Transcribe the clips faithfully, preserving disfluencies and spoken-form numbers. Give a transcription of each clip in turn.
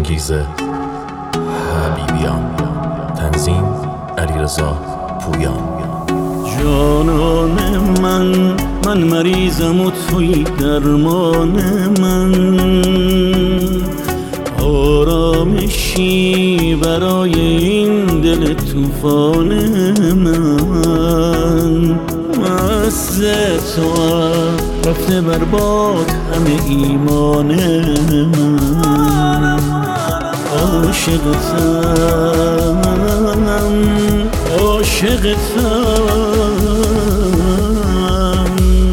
انگیزه حبیبیان. تنظیم علیرضا پویان. جانان من، من مریضم و توی درمان من، آرامشی برای این دل طوفان من. مست تو رفته برباد همه ایمان من. عاشقتم عاشقتم.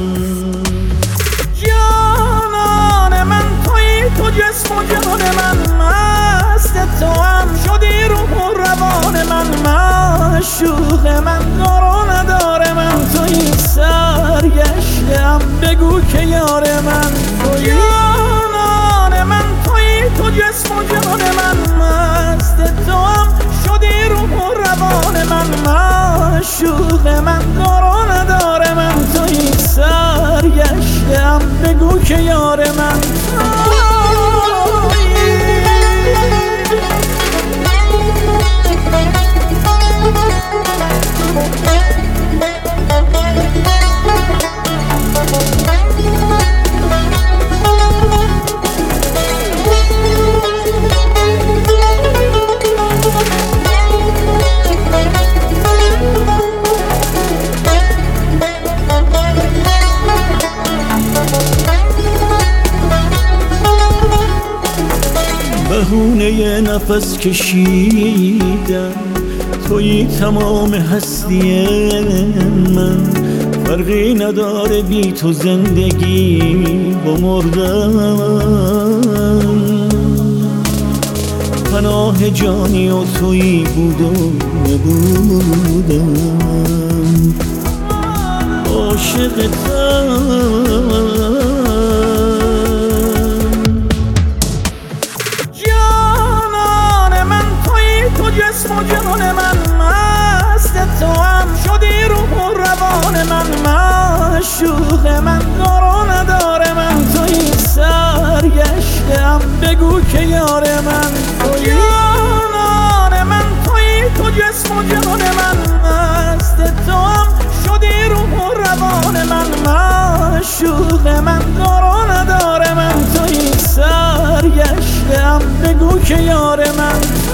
جانان من توی تو، جسم و جان من، مست تو هم شدی روح و روان من. معشوق من، دار و نداره من، توی سرگشتم بگو که یار من توی. جانان من توی تو، جسم و جان من، مست تو هم شدی روح و روان من. معشوق من، دار و نداره من، توی سرگشتم بگو که یار من. بهونه نفس کشیدن، توی تمام هستی من. فرقی نداره بی تو زندگی با مردن. پناه جانی و توی بود و نبودم. عاشقتم جسم و جان من، مست تو هم شدی روح و روان من. معشوق من، دار و نداره من، توی سرگشتم بگو که یار من توی. جانان من توی تو، جسم و جان من، مست تو هم شدی روح و روان من. معشوق من، دار و نداره من، توی سرگشتم بگو که یار من.